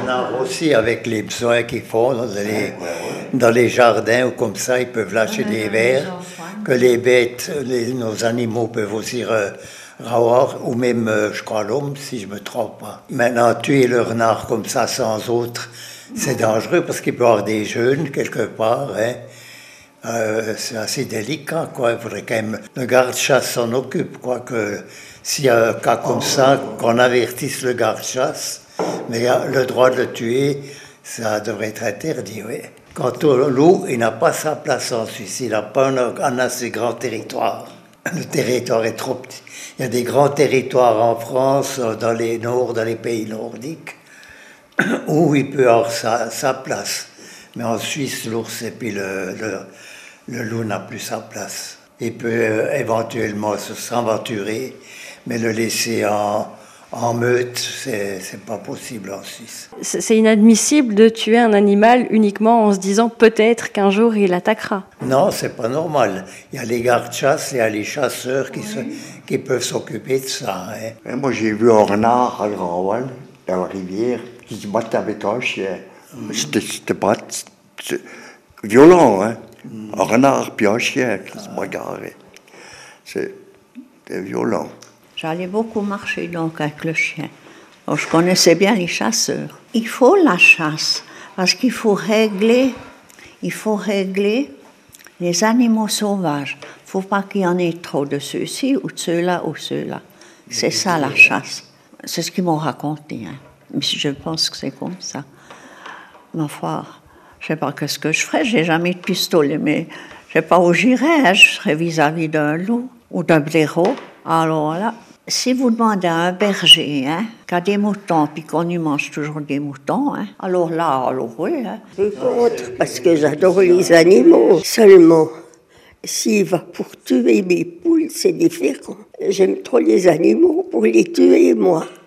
renards aussi, avec les besoins qu'ils font dans les jardins ou comme ça, ils peuvent lâcher des vers que les bêtes, nos animaux peuvent aussi avoir, ou même, je crois, l'homme, si je ne me trompe pas. Maintenant, tuer le renard comme ça, sans autre, c'est dangereux parce qu'il peut y avoir des jeunes quelque part, hein. C'est assez délicat, quoi. Il faudrait quand même le garde-chasse s'en occupe, quoi. Que s'il y a un cas comme ça, qu'on avertisse le garde-chasse, mais le droit de le tuer, ça devrait être interdit, oui. Quant au loup, il n'a pas sa place en Suisse, il n'a pas un assez grand territoire. Le territoire est trop petit. Il y a des grands territoires en France, dans les pays nordiques, où il peut avoir sa place. Mais en Suisse, l'ours et puis le loup n'a plus sa place. Il peut éventuellement s'aventurer, mais le laisser en meute, c'est pas possible en Suisse. C'est inadmissible de tuer un animal uniquement en se disant peut-être qu'un jour il attaquera. Non, c'est pas normal. Il y a les gardes-chasse, il y a les chasseurs qui peuvent s'occuper de ça. Hein. Moi, j'ai vu un renard à Grandval, dans la rivière, qui se battait avec un chien. C'était pas violent, hein. Un renard puis un chien qui se bagarraient. C'était violent. J'allais beaucoup marcher donc avec le chien. Alors, je connaissais bien les chasseurs. Il faut la chasse parce qu'il faut régler les animaux sauvages. Il ne faut pas qu'il y en ait trop de ceux-ci ou de ceux-là ou ceux-là. C'est ça la chasse. C'est ce qu'ils m'ont raconté. Hein. Mais je pense que c'est comme ça. Ma foi, je ne sais pas ce que je ferais. Je n'ai jamais de pistolet, mais je ne sais pas où j'irais. Hein. Je serais vis-à-vis d'un loup ou d'un blaireau. Alors là, si vous demandez à un berger qui a des moutons, puis qu'on lui mange toujours des moutons, alors oui. Je suis contre, parce que j'adore les animaux. Seulement, s'il va pour tuer mes poules, c'est différent. J'aime trop les animaux pour les tuer, moi.